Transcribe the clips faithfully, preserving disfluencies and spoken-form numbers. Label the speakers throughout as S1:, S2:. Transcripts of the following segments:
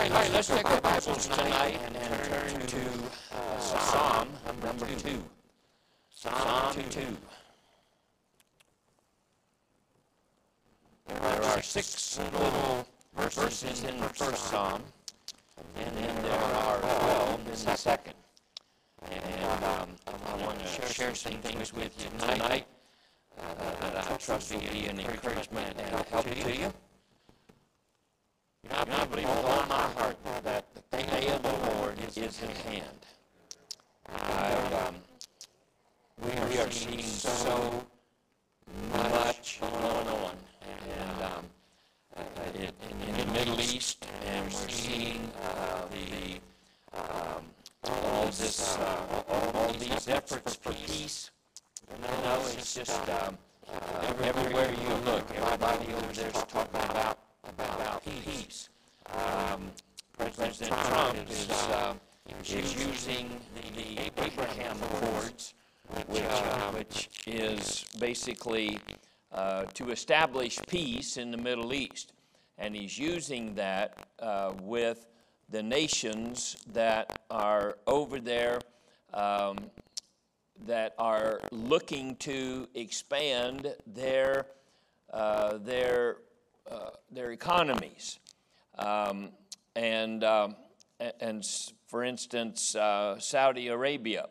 S1: right, all right, let's take our Bibles tonight and turn to uh, Psalm number two. Psalm two. There are six little verses in the first Psalm, and then there are twelve in the second. And um, I want to share some things with you tonight uh, that I trust will be an encouragement and help to you. You know, I believe with all my heart that the day of the Lord is at hand. I, um, we are seeing so much going on, and um, uh, in, in the Middle East, and we're seeing uh, the um, all this, uh, all, all these efforts for peace. You know, it's just um, uh, everywhere you look, everybody over there is talking about about peace. Um, President Trump is, uh, is using the, the Abraham Accords, which, uh, which is basically uh, to establish peace in the Middle East. And he's using that uh, with the nations that are over there um, that are looking to expand their, uh, their Uh, their economies. Um, and, um, and for instance, uh, Saudi Arabia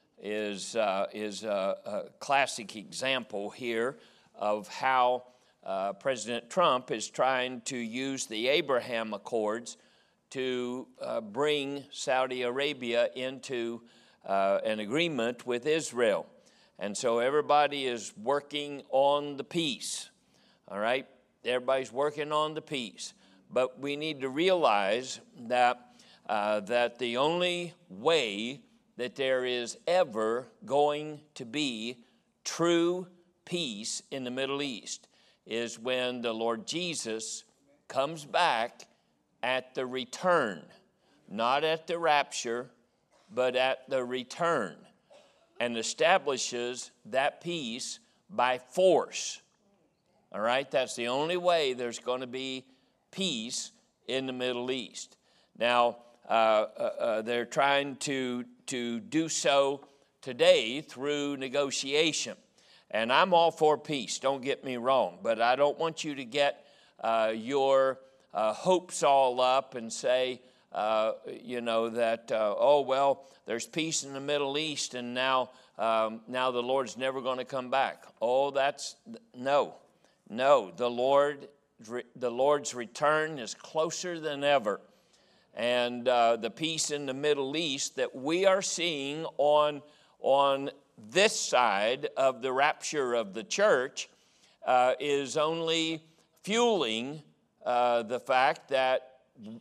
S1: is, uh, is a, a classic example here of how uh, President Trump is trying to use the Abraham Accords to uh, bring Saudi Arabia into uh, an agreement with Israel. And so everybody is working on the peace, all right? Everybody's working on the peace. But we need to realize that, uh, that the only way that there is ever going to be true peace in the Middle East is when the Lord Jesus comes back at the return. Not at the rapture, but at the return. And establishes that peace by force. All right, that's the only way there's going to be peace in the Middle East. Now, uh, uh, uh, they're trying to, to do so today through negotiation. And I'm all for peace, don't get me wrong, but I don't want you to get uh, your uh, hopes all up and say, uh, you know, that, uh, oh, well, there's peace in the Middle East and now, um, now the Lord's never going to come back. Oh, that's, no. No, the Lord, the Lord's return is closer than ever. And uh, the peace in the Middle East that we are seeing on, on this side of the rapture of the church uh, is only fueling uh, the fact that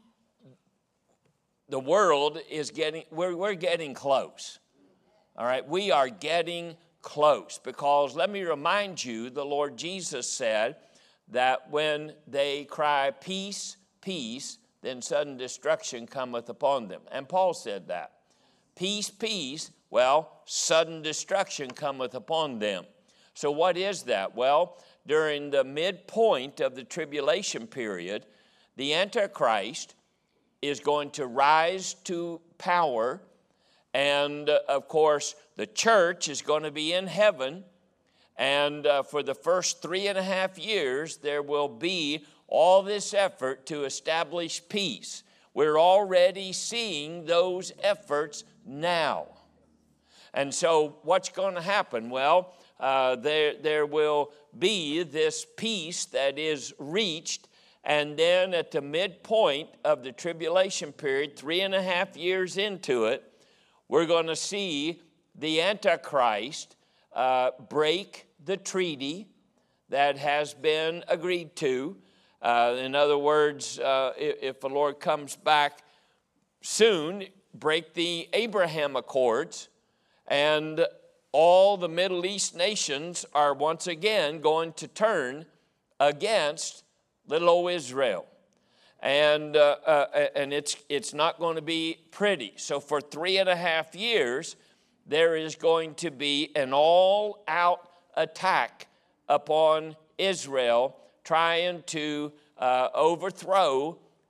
S1: the world is getting, we're, we're getting close. All right, we are getting close, because let me remind you, the Lord Jesus said that when they cry peace, peace, then sudden destruction cometh upon them. And Paul said that. Peace, peace, well, sudden destruction cometh upon them. So what is that? Well, during the midpoint of the tribulation period, the Antichrist is going to rise to power. And, uh, of course, the church is going to be in heaven. And uh, for the first three and a half years, there will be all this effort to establish peace. We're already seeing those efforts now. And so what's going to happen? Well, uh, there, there will be this peace that is reached. And then at the midpoint of the tribulation period, three and a half years into it, we're going to see the Antichrist uh, break the treaty that has been agreed to. Uh, in other words, uh, if, if the Lord comes back soon, break the Abraham Accords, and all the Middle East nations are once again going to turn against little old Israel. And, uh, uh, and it's, it's not going to be pretty. So for three and a half years, there is going to be an all-out attack upon Israel, trying to uh, overthrow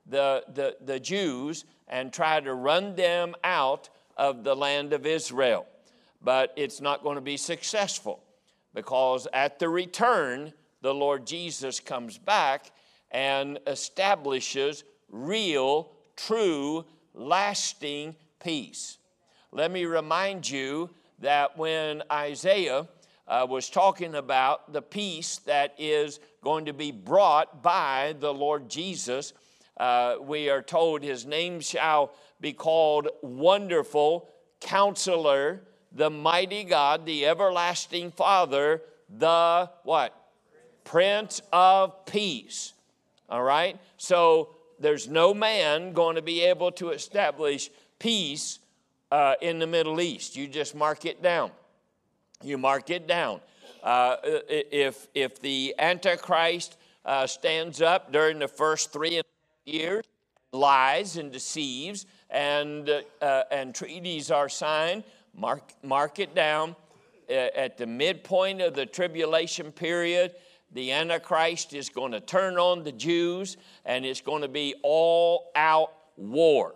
S1: the, the, the Jews and try to run them out of the land of Israel. But it's not going to be successful, because at the return, the Lord Jesus comes back and establishes real, true, lasting peace. Let me remind you that when Isaiah uh, was talking about the peace that is going to be brought by the Lord Jesus, uh, we are told his name shall be called Wonderful Counselor, the Mighty God, the Everlasting Father, the what? Prince of Peace. All right? So there's no man going to be able to establish peace uh, in the Middle East. You just mark it down. You mark it down. Uh, if, if the Antichrist uh, stands up during the first three and a half years, lies and deceives, and, uh, and treaties are signed, mark, mark it down. At the midpoint of the tribulation period, the Antichrist is going to turn on the Jews, and it's going to be all-out war,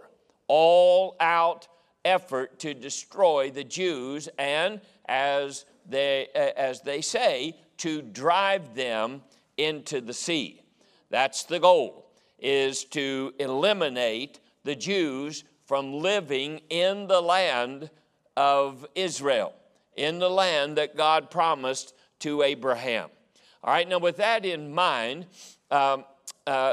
S1: all-out effort to destroy the Jews, and as they, as they say, to drive them into the sea. That's the goal, is to eliminate the Jews from living in the land of Israel, in the land that God promised to Abraham. All right, now with that in mind, um, uh,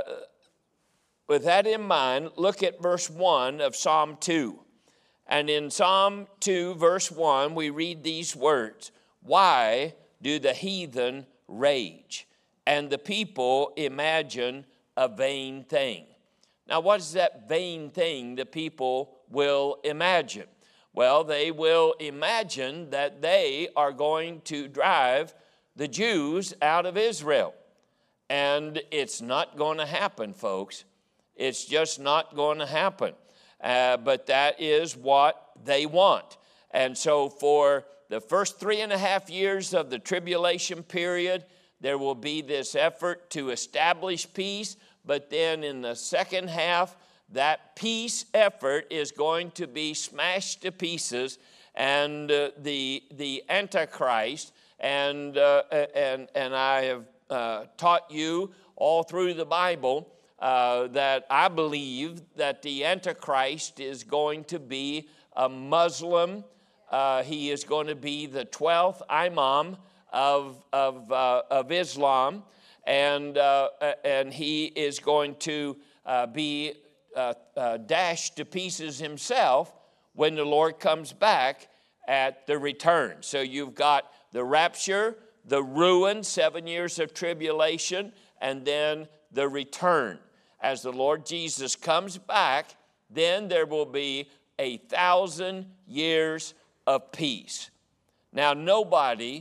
S1: with that in mind, look at verse one of Psalm two. And in Psalm two, verse one, we read these words: "Why do the heathen rage, and the people imagine a vain thing?" Now, what is that vain thing the people will imagine? Well, they will imagine that they are going to drive the Jews out of Israel. And it's not going to happen, folks. It's just not going to happen. Uh, but that is what they want. And so for the first three and a half years of the tribulation period, there will be this effort to establish peace. But then in the second half, that peace effort is going to be smashed to pieces, and uh, the, the Antichrist, and, uh, and, and I have uh, taught you all through the Bible uh, that I believe that the Antichrist is going to be a Muslim. Uh, he is going to be the twelfth Imam of, of, uh, of Islam, and, uh, and he is going to uh, be Uh, uh, dashed to pieces himself when the Lord comes back at the return. So you've got the rapture, the ruin, seven years of tribulation, and then the return. As the Lord Jesus comes back, then there will be a thousand years of peace. Now, nobody,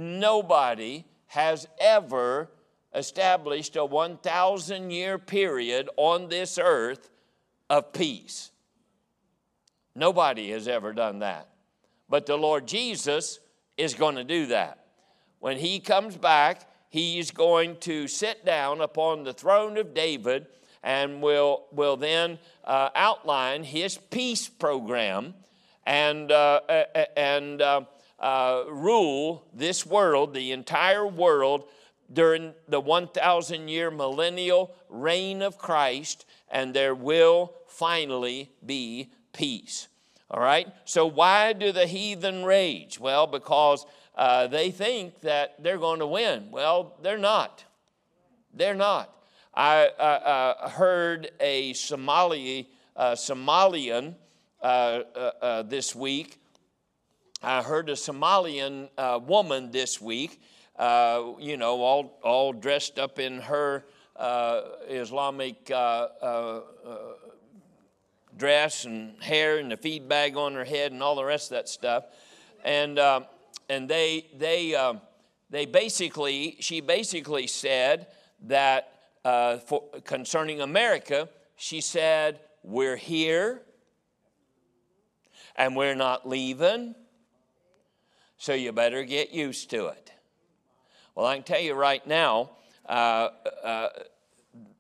S1: nobody has ever established a one thousand year period on this earth of peace. Nobody has ever done that. But the Lord Jesus is going to do that. When he comes back, he's going to sit down upon the throne of David and will, will then uh, outline his peace program and, uh, and uh, uh, rule this world, the entire world, during the one thousand year millennial reign of Christ, and there will finally be peace. All right? So why do the heathen rage? Well, because uh, they think that they're going to win. Well, they're not. They're not. I uh, uh, heard a Somali, uh, Somalian uh, uh, uh, this week. I heard a Somalian uh, woman this week, uh, you know, all, all dressed up in her uh, Islamic uh, uh, uh, dress and hair and the feed bag on her head and all the rest of that stuff. And, uh, and they, they, uh, they basically, she basically said that uh, for, concerning America, she said, we're here and we're not leaving, so you better get used to it. Well, I can tell you right now, uh, uh,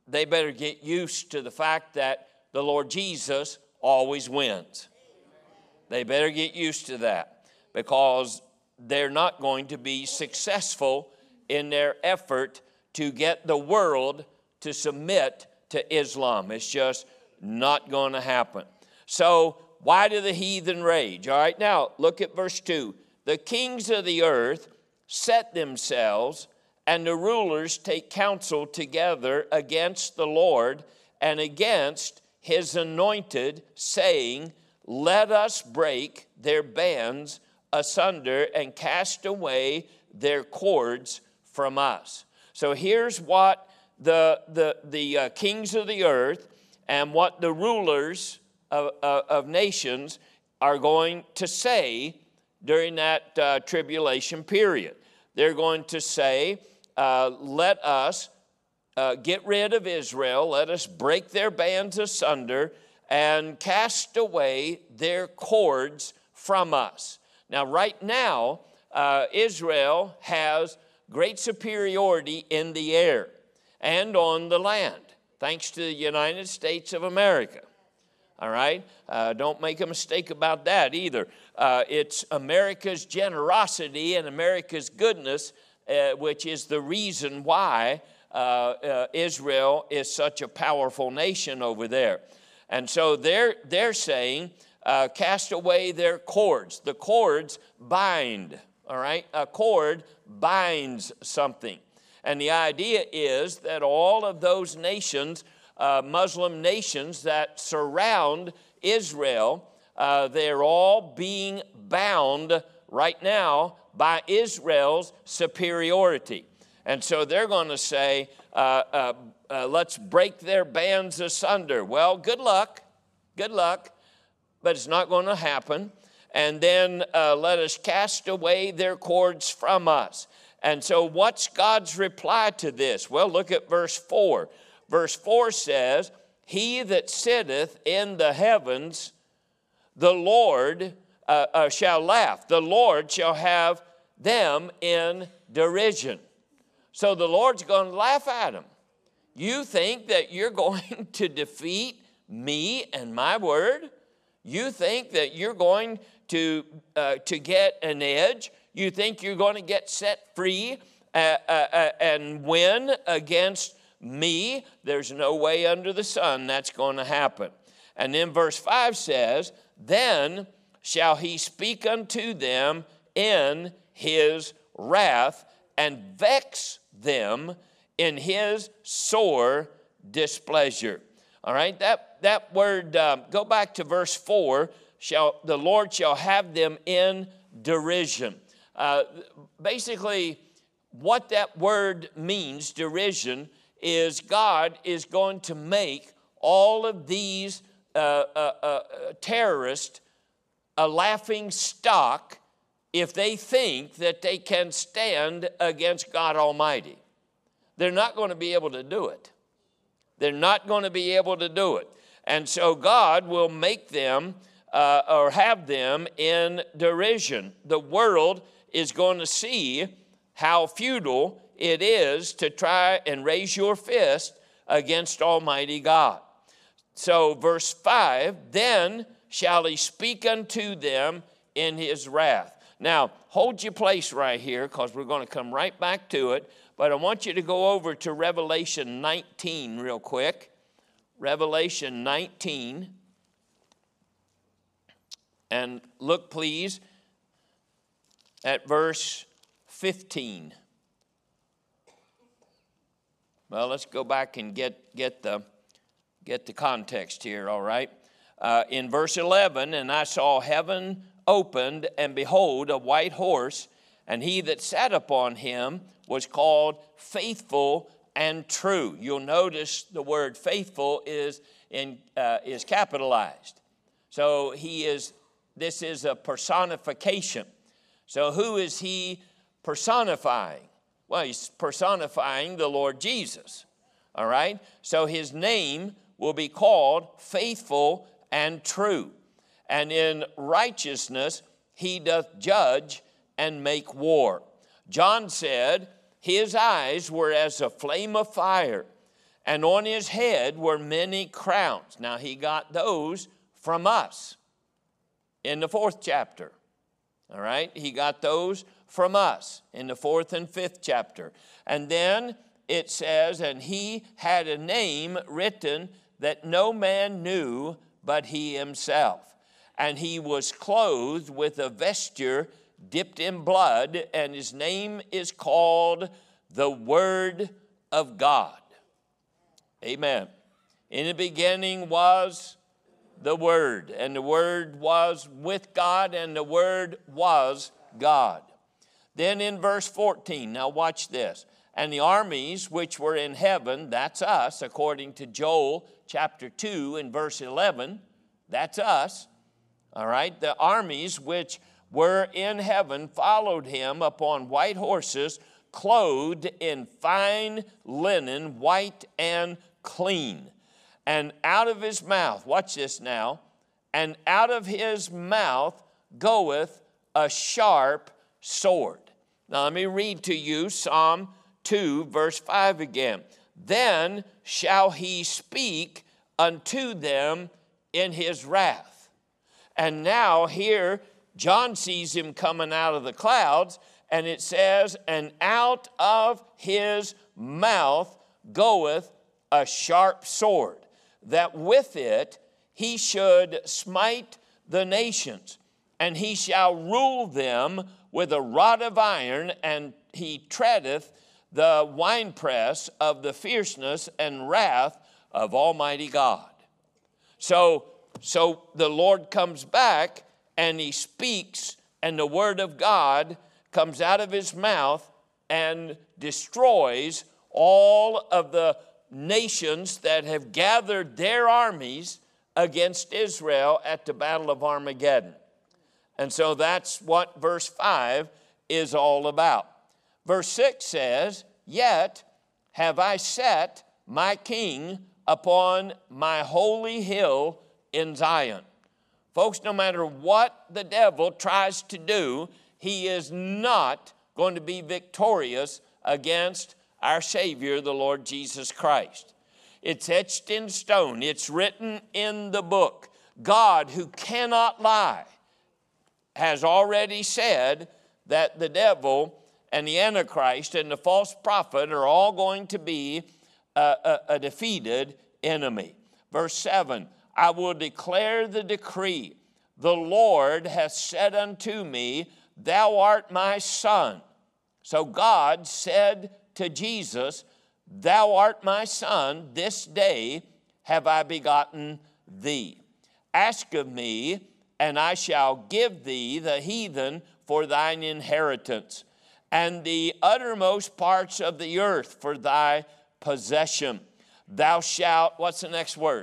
S1: they better get used to the fact that the Lord Jesus always wins. They better get used to that, because they're not going to be successful in their effort to get the world to submit to Islam. It's just not going to happen. So why do the heathen rage? All right, now look at verse two. The kings of the earth set themselves, and the rulers take counsel together against the Lord and against his anointed, saying, let us break their bands asunder and cast away their cords from us. So here's what the, the, the uh, kings of the earth and what the rulers of, uh, of nations are going to say during that uh, tribulation period. They're going to say, uh, let us uh, get rid of Israel, let us break their bands asunder and cast away their cords from us. Now, right now, uh, Israel has great superiority in the air and on the land, thanks to the United States of America. All right? Uh, don't make a mistake about that either. Uh, it's America's generosity and America's goodness, uh, which is the reason why uh, uh, Israel is such a powerful nation over there. And so they're, they're saying, uh, cast away their cords. The cords bind, all right? A cord binds something. And the idea is that all of those nations, uh, Muslim nations that surround Israel, uh, they're all being bound right now by Israel's superiority. And so they're going to say, uh, uh, uh, let's break their bands asunder. Well, good luck, good luck, but it's not going to happen. And then uh, let us cast away their cords from us. And so what's God's reply to this? Well, look at verse four. Verse four says, he that sitteth in the heavens, the Lord uh, uh, shall laugh. The Lord shall have them in derision. So the Lord's going to laugh at them. You think that you're going to defeat me and my word? You think that you're going to, uh, to get an edge? You think you're going to get set free uh, uh, uh, and win against me? There's no way under the sun that's going to happen. And then verse five says, then shall he speak unto them in his wrath and vex them in his sore displeasure. All right, that, that word, um, go back to verse four, shall, the Lord shall have them in derision. Uh, basically, what that word means, derision, is God is going to make all of these uh, uh, uh, terrorists a laughing stock if they think that they can stand against God Almighty. They're not going to be able to do it. They're not going to be able to do it. And so God will make them uh, or have them in derision. The world is going to see how futile it is to try and raise your fist against Almighty God. So verse five, then shall he speak unto them in his wrath. Now, hold your place right here, because we're going to come right back to it. But I want you to go over to Revelation nineteen real quick. Revelation nineteen. And look, please, at verse fifteen. Well, let's go back and get, get, the, get the context here, all right? Uh, in verse eleven, and I saw heaven opened, and behold, a white horse, and he that sat upon him was called Faithful and True. You'll notice the word faithful is, in, uh, is capitalized. So he is, this is a personification. So who is he personifying? Well, he's personifying the Lord Jesus, all right? So his name will be called Faithful and True. And in righteousness he doth judge and make war. John said, his eyes were as a flame of fire, and on his head were many crowns. Now he got those from us in the fourth chapter. All right, he got those from us in the fourth and fifth chapter. And then it says, and he had a name written that no man knew but he himself. And he was clothed with a vesture dipped in blood, and his name is called the Word of God. Amen. In the beginning was the Word, and the Word was with God, and the Word was God. Then in verse fourteen, now watch this. And the armies which were in heaven, that's us, according to Joel chapter two and verse eleven, that's us. All right, the armies which were in heaven followed him upon white horses, clothed in fine linen, white and clean. And out of his mouth, watch this now, and out of his mouth goeth a sharp sword. Now let me read to you Psalm two, verse five again. Then shall he speak unto them in his wrath. And now here, John sees him coming out of the clouds, and it says, and out of his mouth goeth a sharp sword, that with it he should smite the nations, and he shall rule them with a rod of iron, and he treadeth the winepress of the fierceness and wrath of Almighty God. So, so the Lord comes back, and he speaks, and the word of God comes out of his mouth and destroys all of the nations that have gathered their armies against Israel at the Battle of Armageddon. And so that's what verse five is all about. Verse six says, yet have I set my king upon my holy hill in Zion. Folks, no matter what the devil tries to do, he is not going to be victorious against our Savior, the Lord Jesus Christ. It's etched in stone. It's written in the book. God, who cannot lie, has already said that the devil and the Antichrist and the false prophet are all going to be a, a, a defeated enemy. Verse seven, I will declare the decree. The Lord hath said unto me, thou art my son. So God said to Jesus, thou art my son, this day have I begotten thee. Ask of me, and I shall give thee the heathen for thine inheritance, and the uttermost parts of the earth for thy possession. Thou shalt, what's the next word?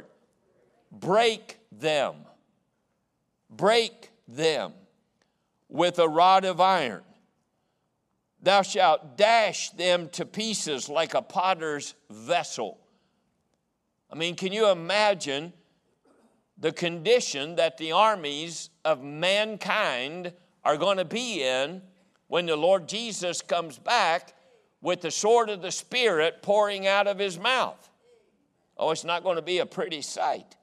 S1: Break them. Break them with a rod of iron. Thou shalt dash them to pieces like a potter's vessel. I mean, can you imagine the condition that the armies of mankind are going to be in when the Lord Jesus comes back with the sword of the Spirit pouring out of his mouth? Oh, it's not going to be a pretty sight.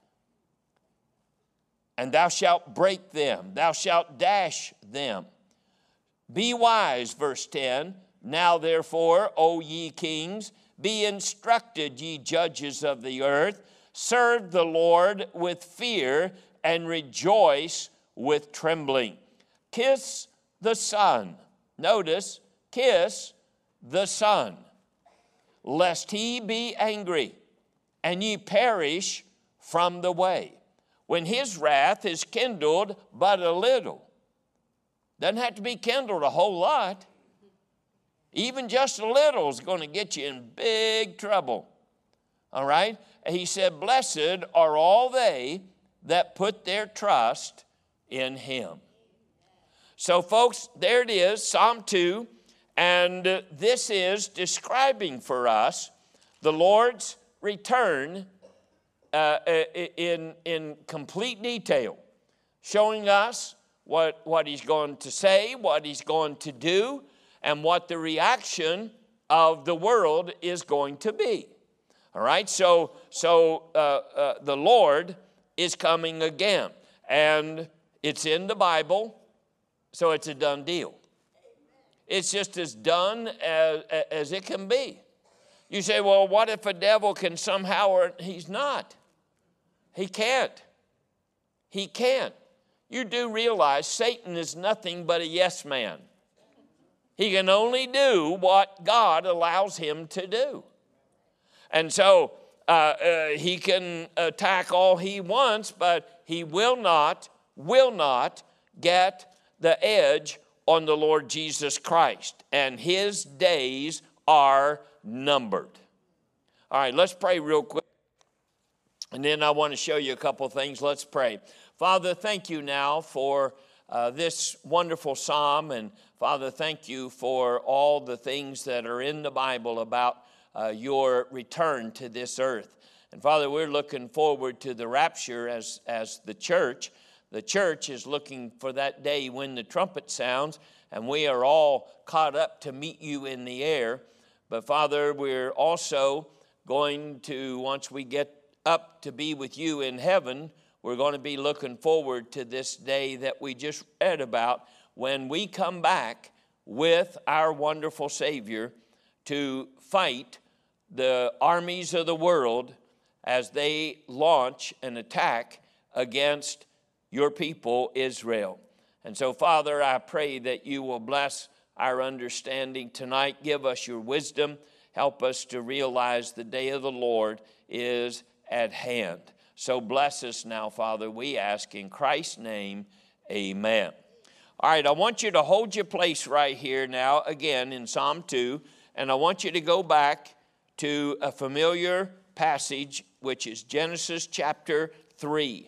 S1: And thou shalt break them, thou shalt dash them. Be wise, verse ten. Now therefore, O ye kings, be instructed, ye judges of the earth. Serve the Lord with fear and rejoice with trembling. Kiss the Son. Notice, kiss the Son, lest he be angry and ye perish from the way, when his wrath is kindled but a little. Doesn't have to be kindled a whole lot. Even just a little is going to get you in big trouble. All right? He said, blessed are all they that put their trust in him. So folks, there it is, Psalm two, and this is describing for us the Lord's return uh, in, in complete detail, showing us what, what he's going to say, what he's going to do, and what the reaction of the world is going to be. All right, so, so uh, uh, the Lord is coming again. And it's in the Bible, so it's a done deal. It's just as done as, as it can be. You say, well, what if a devil can somehow, or he's not. He can't. He can't. You do realize Satan is nothing but a yes man. He can only do what God allows him to do. And so uh, uh, he can attack all he wants, but he will not, will not get the edge on the Lord Jesus Christ. And his days are numbered. All right, let's pray real quick. And then I want to show you a couple of things. Let's pray. Father, thank you now for uh, this wonderful psalm. And Father, thank you for all the things that are in the Bible about uh, your return to this earth. And Father, we're looking forward to the rapture as, as the church. The church is looking for that day when the trumpet sounds, and we are all caught up to meet you in the air. But Father, we're also going to, once we get up to be with you in heaven, we're going to be looking forward to this day that we just read about when we come back with our wonderful Savior to fight the armies of the world as they launch an attack against your people, Israel. And so, Father, I pray that you will bless our understanding tonight. Give us your wisdom. Help us to realize the day of the Lord is at hand. So bless us now, Father, we ask in Christ's name, amen. All right, I want you to hold your place right here now, again, in Psalm two, and I want you to go back to a familiar passage, which is Genesis chapter three.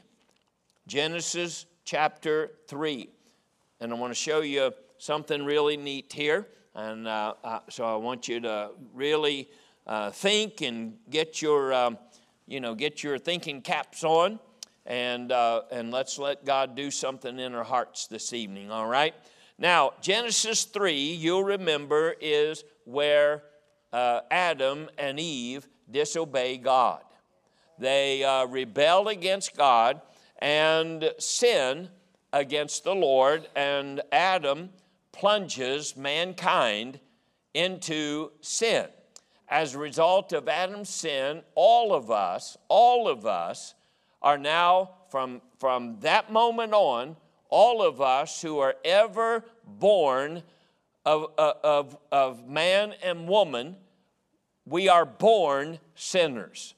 S1: Genesis chapter three. And I want to show you something really neat here, and uh, uh, so I want you to really uh, think and get your... Um, You know, get your thinking caps on, and uh, and let's let God do something in our hearts this evening, all right? Now, Genesis three, you'll remember, is where uh, Adam and Eve disobey God. They uh, rebel against God and sin against the Lord, and Adam plunges mankind into sin. As a result of Adam's sin, all of us, all of us are now, from, from that moment on, all of us who are ever born of, of, of man and woman, we are born sinners.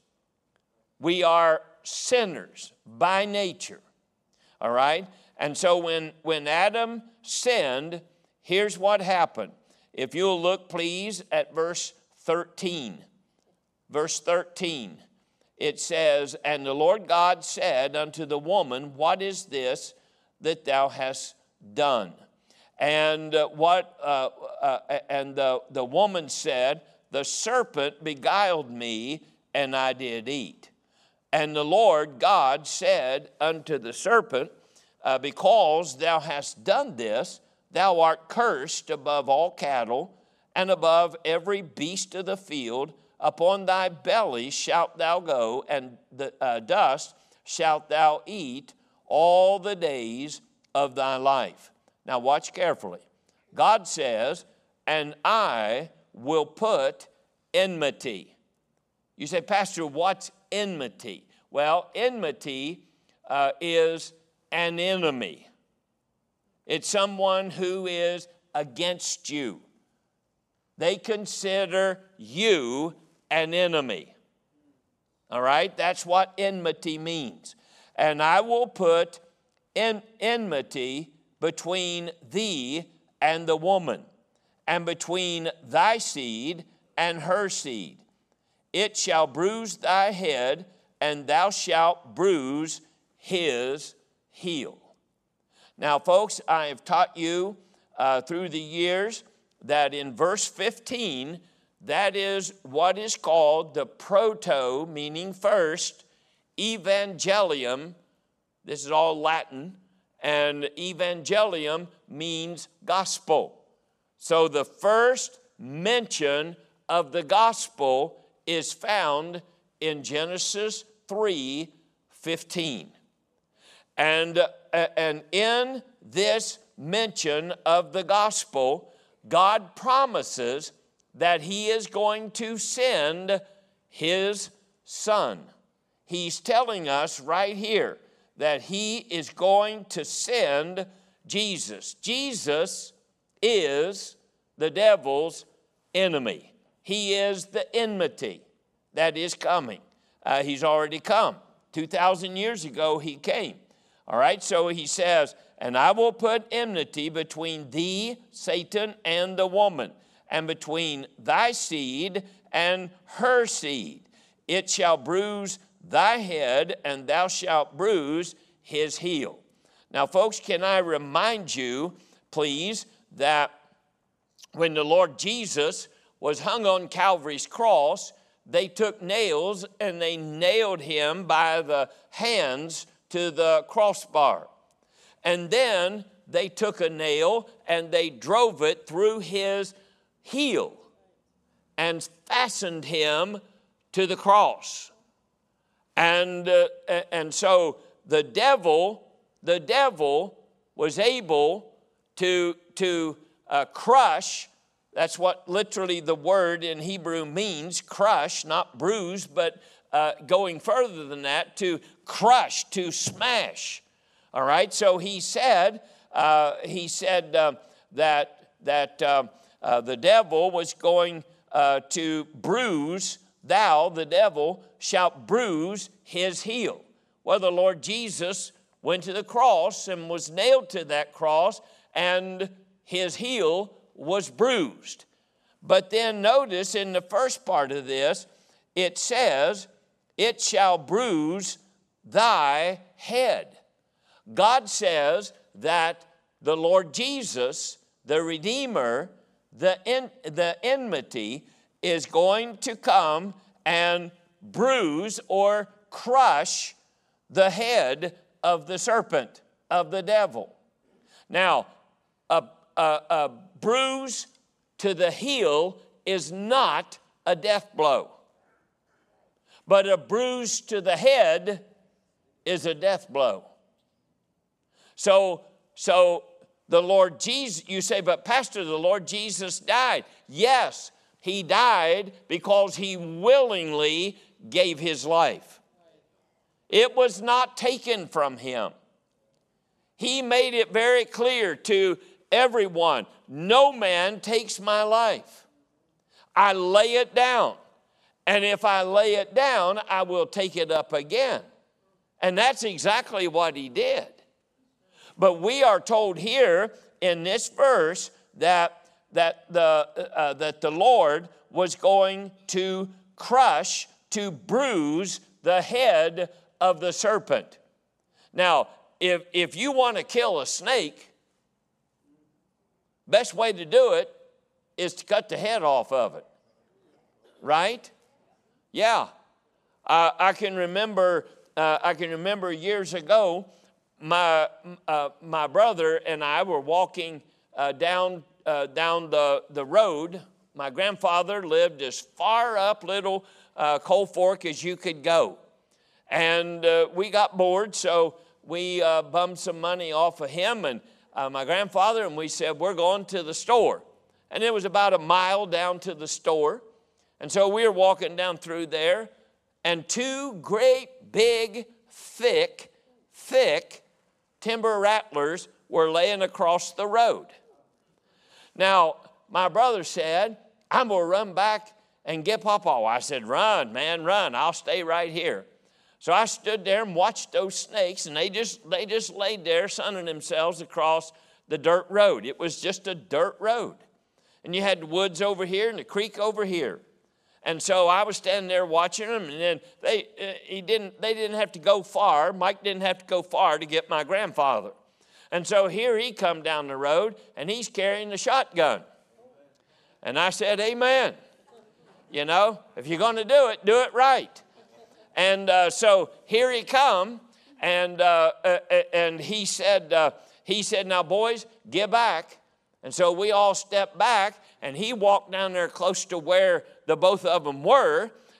S1: We are sinners by nature, all right? And so when, when Adam sinned, here's what happened. If you'll look, please, at verse thirteen. Verse thirteen, it says, "And the Lord God said unto the woman, What is this that thou hast done?" And uh, what? Uh, uh, and the, the woman said, "The serpent beguiled me, and I did eat." And the Lord God said unto the serpent, uh, "Because thou hast done this, thou art cursed above all cattle, and above every beast of the field. Upon thy belly shalt thou go, and the uh, dust shalt thou eat all the days of thy life." Now watch carefully. God says, "And I will put enmity." You say, "Pastor, what's enmity?" Well, enmity uh, is an enemy. It's someone who is against you. They consider you an enemy. All right? That's what enmity means. "And I will put en- enmity between thee and the woman, and between thy seed and her seed. It shall bruise thy head, and thou shalt bruise his heel." Now, folks, I have taught you uh, through the years that in verse fifteen, that is what is called the proto, meaning first, evangelium. This is all Latin, and evangelium means gospel. So the first mention of the gospel is found in Genesis three fifteen. And, uh, and in this mention of the gospel, God promises that he is going to send his son. He's telling us right here that he is going to send Jesus. Jesus is the devil's enemy. He is the enmity that is coming. Uh, he's already come. two thousand years ago he came. All right, so he says, and I will put enmity between thee, Satan, and the woman, and between thy seed and her seed. It shall bruise thy head, and thou shalt bruise his heel. Now, folks, can I remind you, please, that when the Lord Jesus was hung on Calvary's cross, they took nails and they nailed him by the hands to the crossbar. And then they took a nail and they drove it through his heel and fastened him to the cross. And, uh, and so the devil, the devil was able to, to uh, crush. That's what literally the word in Hebrew means, crush, not bruise, but uh, going further than that, to crush, to smash. All right, so he said, uh, he said uh, that, that uh, uh, the devil was going uh, to bruise, thou, the devil, shalt bruise his heel. Well, the Lord Jesus went to the cross and was nailed to that cross, and his heel was bruised. But then notice in the first part of this, it says, it shall bruise thy head. God says that the Lord Jesus, the Redeemer, the, en- the enmity, is going to come and bruise or crush the head of the serpent, of the devil. Now, a, a, a bruise to the heel is not a death blow. But a bruise to the head is a death blow. So, so the Lord Jesus, you say, but Pastor, the Lord Jesus died. Yes, he died because he willingly gave his life. It was not taken from him. He made it very clear to everyone, no man takes my life. I lay it down. And if I lay it down, I will take it up again. And that's exactly what he did. But we are told here in this verse that, that, the, uh, that the Lord was going to crush, to bruise the head of the serpent. Now, if, if you want to kill a snake, best way to do it is to cut the head off of it. Right? Yeah. Uh, I can remember, uh, I can remember years ago, my, uh, my brother and I were walking uh, down, uh, down the, the road. My grandfather lived as far up Little uh, Cold Fork as you could go. And uh, we got bored, so we uh, bummed some money off of him and uh, my grandfather, and we said, we're going to the store. And it was about a mile down to the store. And so we were walking down through there, and two great, big, thick, thick timber rattlers were laying across the road. Now, my brother said, I'm going to run back and get Papa. I said, run, man, run. I'll stay right here. So I stood there and watched those snakes, and they just, they just laid there sunning themselves across the dirt road. It was just a dirt road. And you had the woods over here and the creek over here. And so I was standing there watching them, and then they, uh, he didn't, they didn't have to go far. Mike didn't have to go far to get my grandfather. And so here he come down the road, and he's carrying the shotgun. And I said, amen. You know, if you're going to do it, do it right. And uh, so here he come, and uh, uh, and he said, uh, he said, now boys, get back. And so we all stepped back, and he walked down there close to where the both of them were,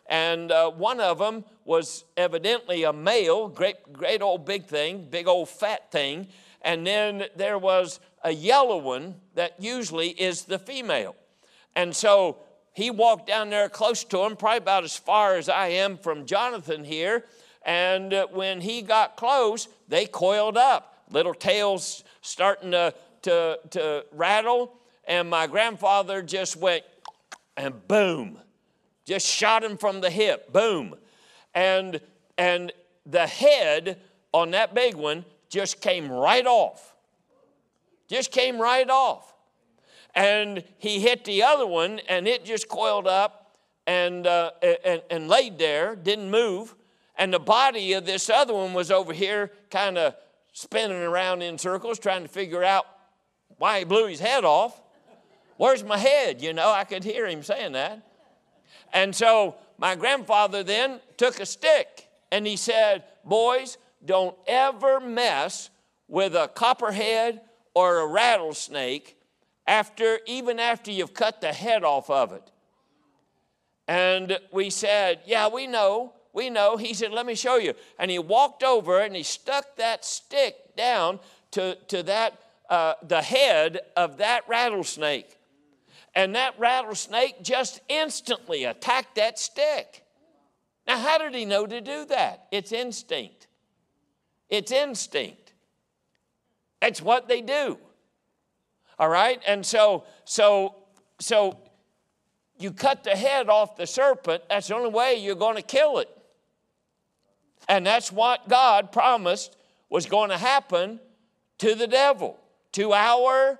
S1: and uh, one of them was evidently a male, great, great old big thing, big old fat thing. And then there was a yellow one that usually is the female. And so he walked down there close to him, probably about as far as I am from Jonathan here. And uh, when he got close, they coiled up. Little tails starting to, to, to rattle. And my grandfather just went and boom. Just shot him from the hip. Boom. And, and the head on that big one just came right off. Just came right off. And he hit the other one, and it just coiled up and, uh, and, and laid there, didn't move. And the body of this other one was over here kind of spinning around in circles, trying to figure out why he blew his head off. Where's my head? You know, I could hear him saying that. And so my grandfather then took a stick, and he said, boys, don't ever mess with a copperhead or a rattlesnake after, even after you've cut the head off of it. And we said, yeah, we know, we know. He said, let me show you. And he walked over and he stuck that stick down to, to that, uh, the head of that rattlesnake. And that rattlesnake just instantly attacked that stick. Now, how did he know to do that? It's instinct. It's instinct. It's what they do. All right? And so, so, so you cut the head off the serpent, that's the only way you're going to kill it. And that's what God promised was going to happen to the devil, to our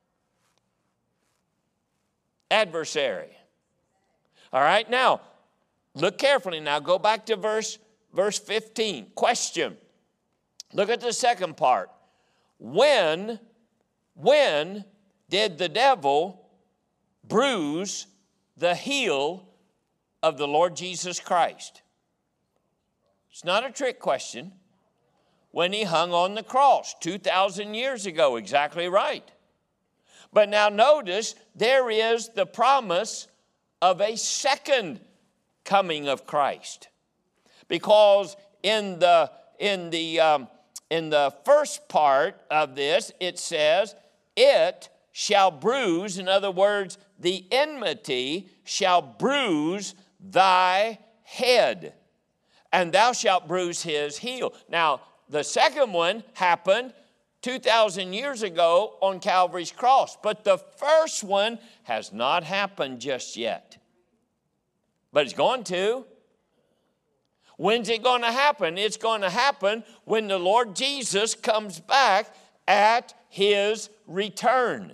S1: adversary. All right? Now, look carefully now. Go back to verse, verse fifteen. Question. Look at the second part. When, when did the devil bruise the heel of the Lord Jesus Christ? It's not a trick question. When he hung on the cross two thousand years ago, exactly right. But now notice, there is the promise of a second coming of Christ. Because in the, in the, um, in the first part of this, it says, it shall bruise, in other words, the enmity shall bruise thy head, and thou shalt bruise his heel. Now, the second one happened two thousand years ago on Calvary's cross, but the first one has not happened just yet. But it's going to. When's it going to happen? It's going to happen when the Lord Jesus comes back at his return.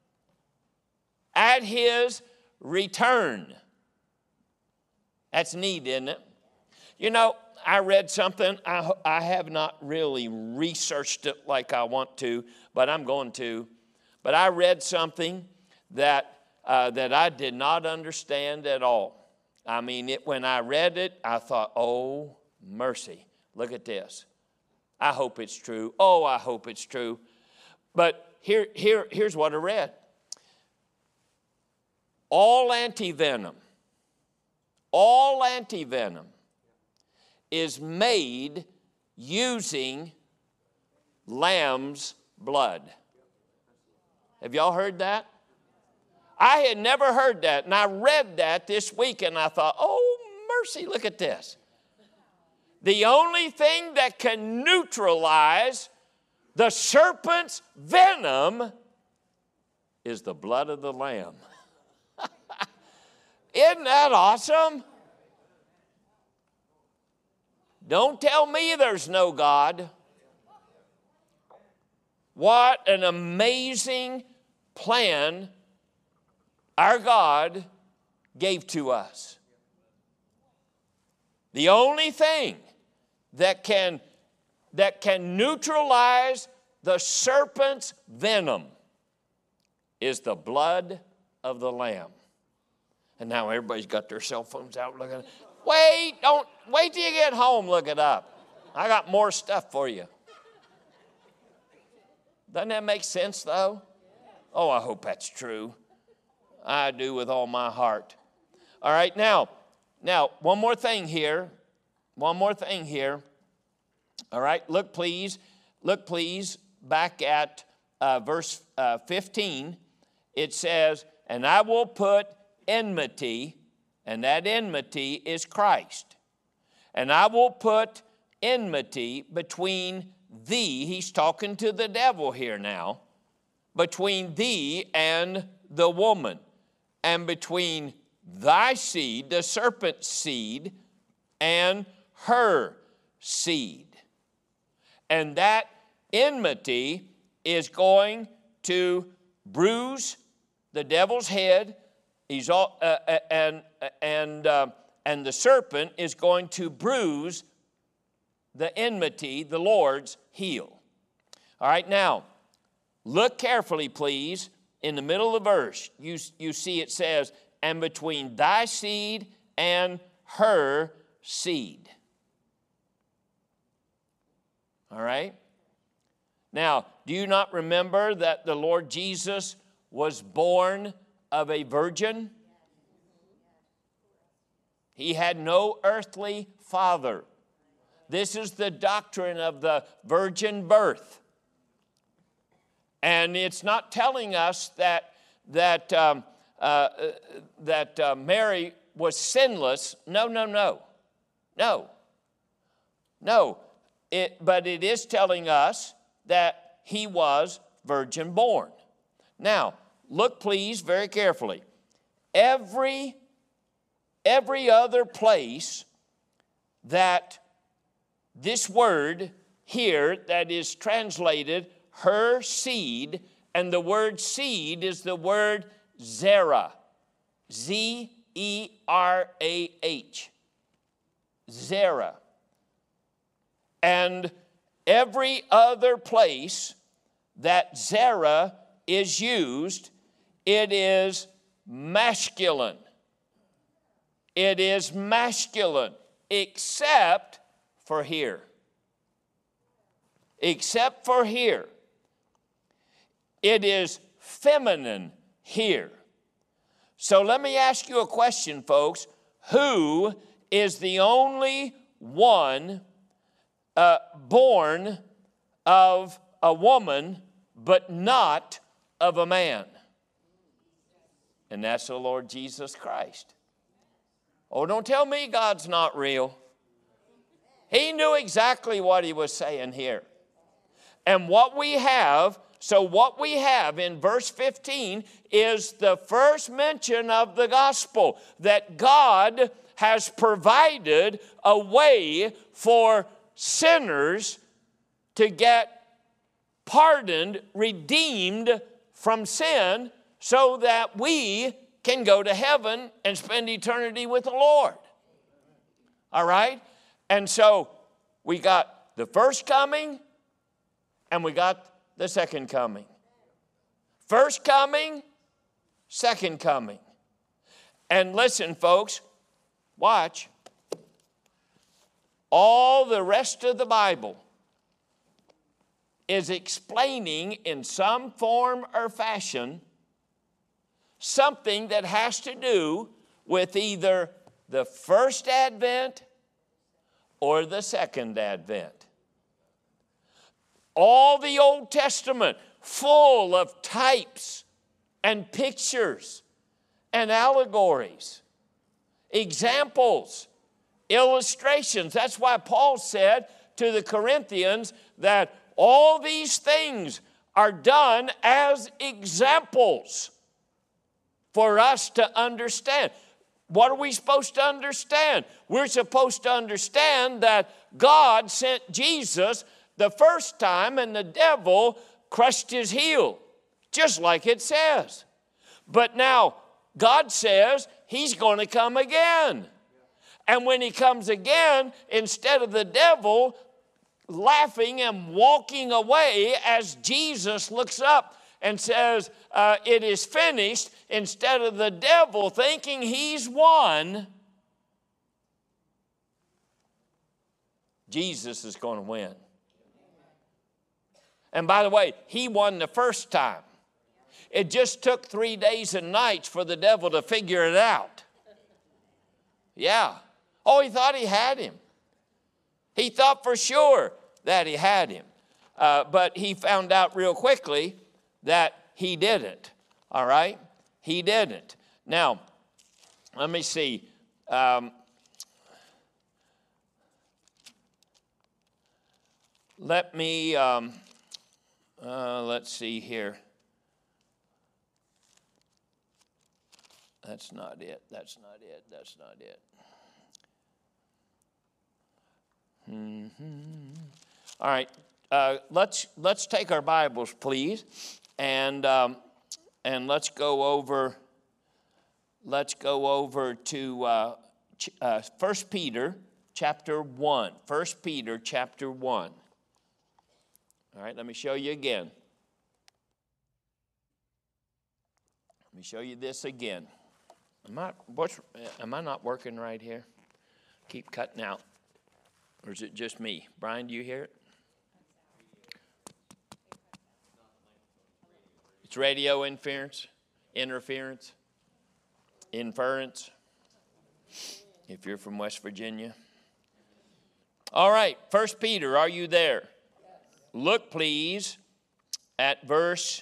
S1: At his return. That's neat, isn't it? You know, I read something. I, I have not really researched it like I want to, but I'm going to. But I read something that, uh, that I did not understand at all. I mean, it, when I read it, I thought, oh, mercy. Look at this. I hope it's true. Oh, I hope it's true. But here, here, here's what I read. All antivenom, all antivenom is made using lamb's blood. Have y'all heard that? I had never heard that, and I read that this week, and I thought, oh, mercy, look at this. The only thing that can neutralize the serpent's venom is the blood of the lamb. Isn't that awesome? Don't tell me there's no God. What an amazing plan our God gave to us. The only thing that can, that can neutralize the serpent's venom is the blood of the Lamb. And now everybody's got their cell phones out looking. Wait, don't, wait till you get home, look it up. I got more stuff for you. Doesn't that make sense, though? Oh, I hope that's true. I do with all my heart. All right, now, now, one more thing here. One more thing here. All right, look please. Look please back at uh, verse uh, fifteen. It says, and I will put enmity, and that enmity is Christ. And I will put enmity between thee, he's talking to the devil here now, between thee and the woman, and between thy seed, the serpent's seed, and her seed. And that enmity is going to bruise the devil's head. He's all, uh, and and uh, and the serpent is going to bruise the enmity, the Lord's heel. All right, now look carefully, please. In the middle of the verse, you you see it says, "And between thy seed and her seed." All right. Now, do you not remember that the Lord Jesus was born of a virgin? He had no earthly father. This is the doctrine of the virgin birth. And it's not telling us that, that, um, uh, that uh, Mary was sinless. No, no, no. No. No. It, but it is telling us that he was virgin born. Now, look please very carefully. Every, every other place that this word here that is translated her seed, and the word seed is the word zerah, Z E R A H, zerah. And every other place that zerah is used, it is masculine. It is masculine, except for here. Except for here. It is feminine here. So let me ask you a question, folks. Who is the only one uh, born of a woman, but not of a man? And that's the Lord Jesus Christ. Oh, don't tell me God's not real. He knew exactly what he was saying here. And what we have, so what we have in verse fifteen is the first mention of the gospel, that God has provided a way for sinners to get pardoned, redeemed from sin, so that we can go to heaven and spend eternity with the Lord. All right? And so we got the first coming and we got the second coming. First coming, second coming. And listen, folks, watch. All the rest of the Bible is explaining in some form or fashion something that has to do with either the first advent or the second advent. All the Old Testament full of types and pictures and allegories, examples, illustrations. That's why Paul said to the Corinthians that all these things are done as examples for us to understand. What are we supposed to understand? We're supposed to understand that God sent Jesus the first time and the devil crushed his heel, just like it says. But now God says he's going to come again. And when he comes again, instead of the devil laughing and walking away as Jesus looks up and says, uh, it is finished, instead of the devil thinking he's won, Jesus is going to win. And by the way, he won the first time. It just took three days and nights for the devil to figure it out. Yeah. Oh, he thought he had him. He thought for sure that he had him. Uh, but he found out real quickly that he didn't. All right? He didn't. Now, let me see. Um, let me, um, uh, let's see here. That's not it. That's not it. That's not it. Mm-hmm. All right. Uh, let's let's take our Bibles, please, and um, and let's go over. Let's go over to uh, uh, First Peter chapter one. First Peter chapter one. All right. Let me show you again. Let me show you this again. Am I, what's, am I not working right here? Keep cutting out. Or is it just me? Brian, do you hear it? It's radio interference, interference, inference, if you're from West Virginia. All right, First Peter, are you there? Look, please, at verse...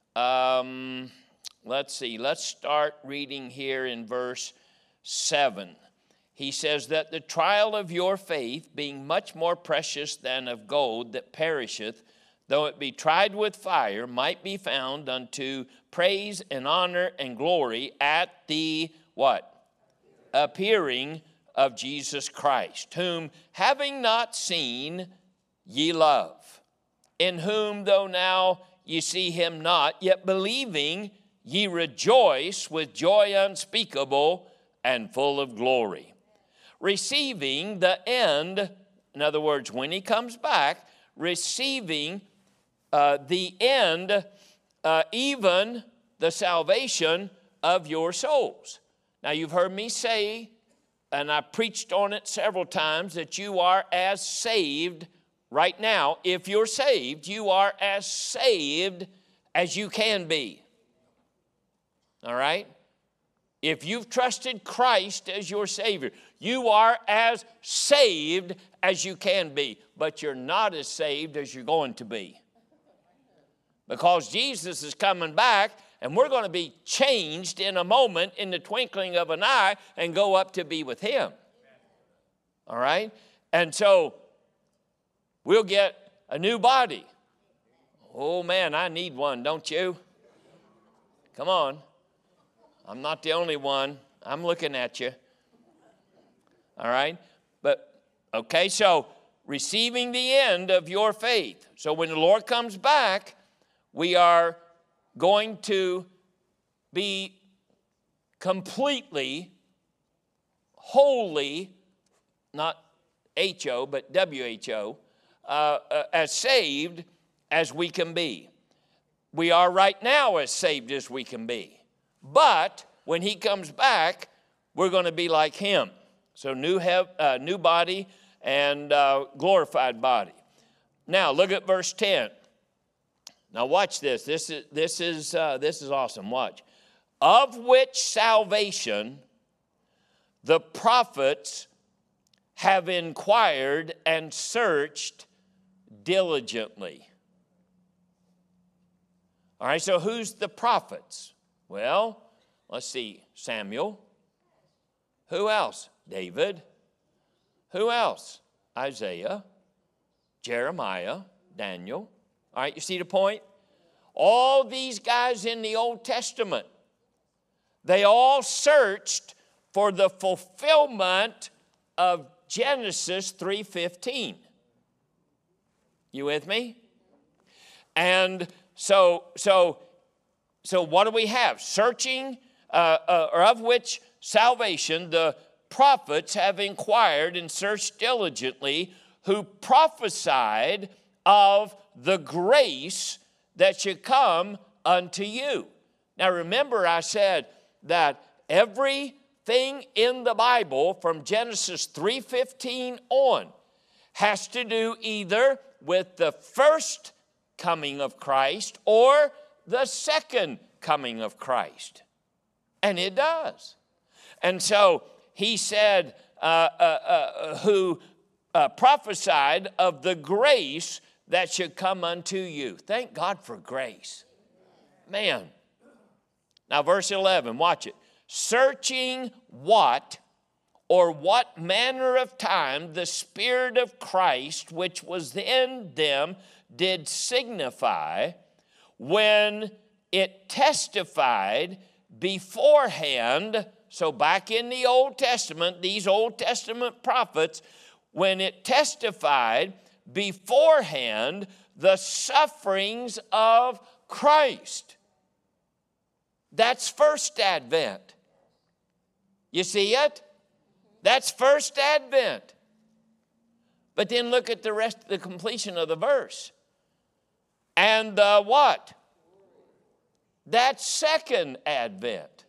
S1: Um, Let's see, let's start reading here in verse seven. He says that the trial of your faith, being much more precious than of gold that perisheth, though it be tried with fire, might be found unto praise and honor and glory at the, what? Appearing of Jesus Christ, whom having not seen, ye love, in whom though now ye see him not, yet believing, ye rejoice with joy unspeakable and full of glory, receiving the end, in other words, when he comes back, receiving uh, the end, uh, even the salvation of your souls. Now, you've heard me say, and I preached on it several times, that you are as saved right now. If you're saved, you are as saved as you can be. All right? If you've trusted Christ as your Savior, you are as saved as you can be, but you're not as saved as you're going to be. Because Jesus is coming back, and we're going to be changed in a moment, in the twinkling of an eye, and go up to be with Him. All right? And so, we'll get a new body. Oh, man, I need one, don't you? Come on. I'm not the only one. I'm looking at you. All right? But, okay, so receiving the end of your faith. So when the Lord comes back, we are going to be completely, wholly, not H O, but W H O, uh, uh, as saved as we can be. We are right now as saved as we can be. But when he comes back, we're going to be like him. So new, hev- uh, new body and uh, glorified body. Now look at verse ten. Now watch this. This is this is uh, this is awesome. Watch. Of which salvation the prophets have inquired and searched diligently. All right. So who's the prophets? Well, let's see, Samuel. Who else? David. Who else? Isaiah, Jeremiah, Daniel. All right, you see the point? All these guys in the Old Testament, they all searched for the fulfillment of Genesis three fifteen. You with me? And so, so, So what do we have? Searching, uh, uh, or of which salvation the prophets have inquired and searched diligently, who prophesied of the grace that should come unto you. Now remember, I said that everything in the Bible from Genesis three fifteen on has to do either with the first coming of Christ or the second coming of Christ. And it does. And so he said, uh, uh, uh, who uh, prophesied of the grace that should come unto you. Thank God for grace. Man. Now verse eleven, watch it. Searching what or what manner of time the Spirit of Christ which was in them did signify, when it testified beforehand. So back in the Old Testament, these Old Testament prophets, when it testified beforehand the sufferings of Christ. That's first advent. You see it? That's first advent. But then look at the rest, the completion of the verse. And uh, what? That's second advent.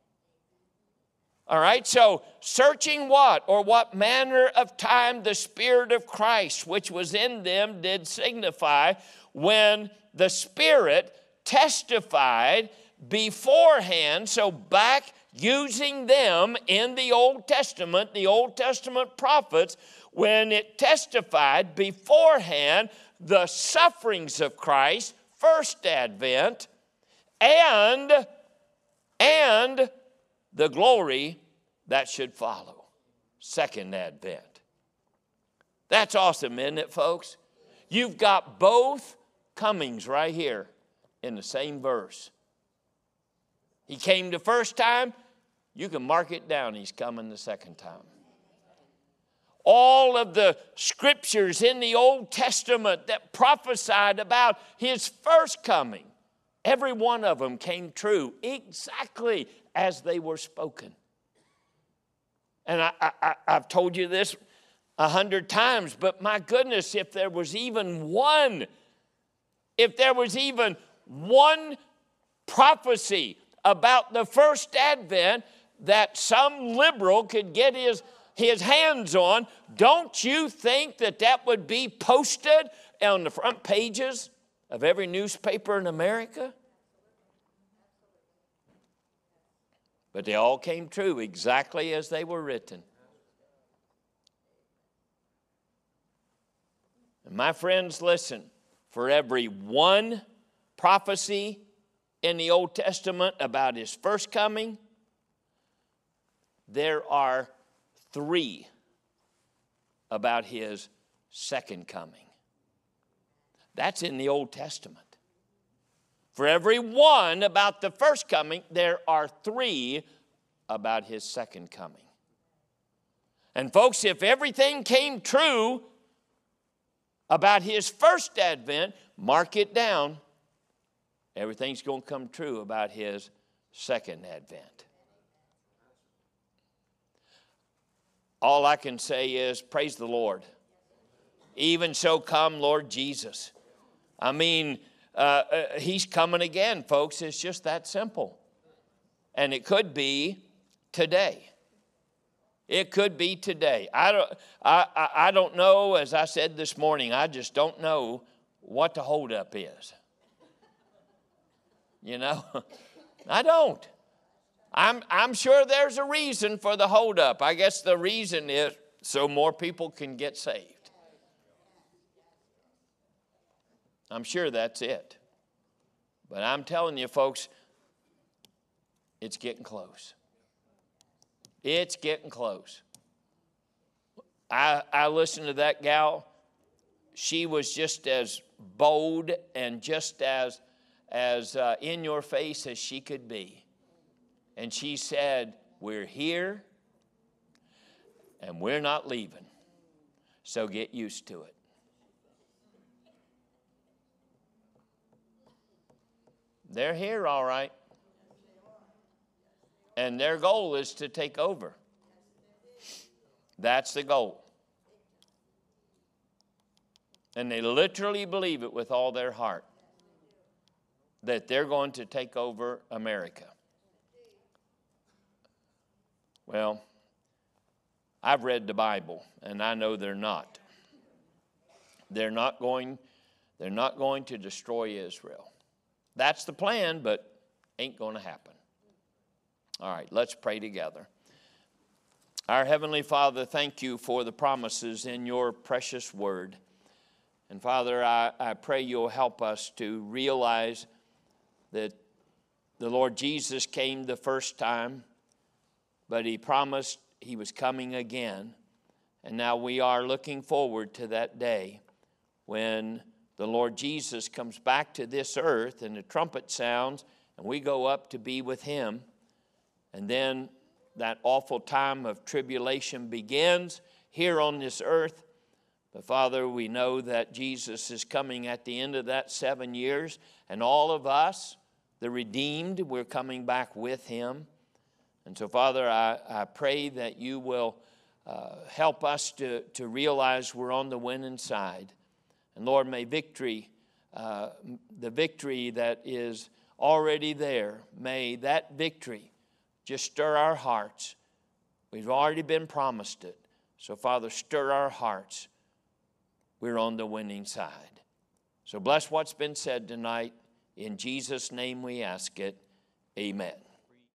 S1: All right, so searching what or what manner of time the Spirit of Christ which was in them did signify, when the Spirit testified beforehand. So back using them in the Old Testament, the Old Testament prophets, when it testified beforehand the sufferings of Christ, first advent, and, and the glory that should follow, second advent. That's awesome, isn't it, folks? You've got both comings right here in the same verse. He came the first time, you can mark it down, he's coming the second time. All of the scriptures in the Old Testament that prophesied about his first coming, every one of them came true exactly as they were spoken. And I, I, I've told you this a hundred times, but my goodness, if there was even one, if there was even one prophecy about the first advent that some liberal could get his, his hands on, don't you think that that would be posted on the front pages of every newspaper in America? But they all came true exactly as they were written. And my friends, listen, for every one prophecy in the Old Testament about his first coming, there are three about his second coming. That's in the Old Testament. For every one about the first coming, there are three about his second coming. And folks, if everything came true about his first advent, mark it down, everything's going to come true about his second advent. All I can say is, praise the Lord. Even so come, Lord Jesus. I mean, uh, uh, he's coming again, folks. It's just that simple. And it could be today. It could be today. I don't, I, I, I don't know, as I said this morning, I just don't know what the holdup is. You know, I don't. I'm, I'm sure there's a reason for the holdup. I guess the reason is so more people can get saved. I'm sure that's it. But I'm telling you, folks, it's getting close. It's getting close. I, I listened to that gal. She was just as bold and just as, as uh, in your face as she could be. And she said, we're here and we're not leaving. So get used to it. They're here, all right. And their goal is to take over. That's the goal. And they literally believe it with all their heart, that they're going to take over America. Well, I've read the Bible, and I know they're not. They're not going, they're not going to destroy Israel. That's the plan, but ain't going to happen. All right, let's pray together. Our Heavenly Father, thank you for the promises in your precious word. And Father, I, I pray you'll help us to realize that the Lord Jesus came the first time, but he promised he was coming again. And now we are looking forward to that day when the Lord Jesus comes back to this earth and the trumpet sounds and we go up to be with him. And then that awful time of tribulation begins here on this earth. But Father, we know that Jesus is coming at the end of that seven years, and all of us, the redeemed, we're coming back with him. And so, Father, I, I pray that you will uh, help us to, to realize we're on the winning side. And Lord, may victory, uh, the victory that is already there, may that victory just stir our hearts. We've already been promised it. So, Father, stir our hearts. We're on the winning side. So bless what's been said tonight. In Jesus' name we ask it. Amen.